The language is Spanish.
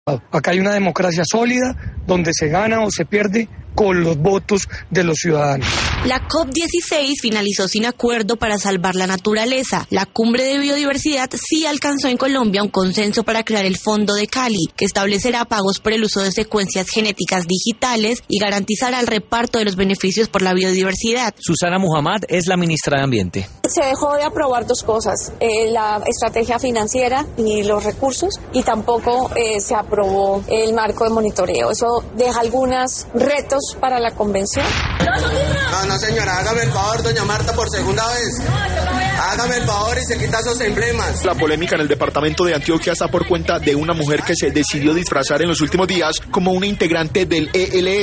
Acá hay una democracia sólida donde se gana o se pierde con los votos de los ciudadanos. La COP16 finalizó sin acuerdo para salvar la naturaleza. La cumbre de biodiversidad sí alcanzó en Colombia un consenso para crear el Fondo de Cali, que establecerá pagos por el uso de secuencias genéticas digitales y garantizará el reparto de los beneficios por la biodiversidad. Susana Muhammad es la ministra de Ambiente. Se dejó de aprobar dos cosas, la estrategia financiera y los recursos, y tampoco se aprobó el marco de monitoreo. Eso deja algunos retos para la convención. No, señora, hágame el favor, doña Marta, por segunda vez. Hágame el favor y se quita esos emblemas. La polémica en el departamento de Antioquia está por cuenta de una mujer que se decidió disfrazar en los últimos días como una integrante del ELN.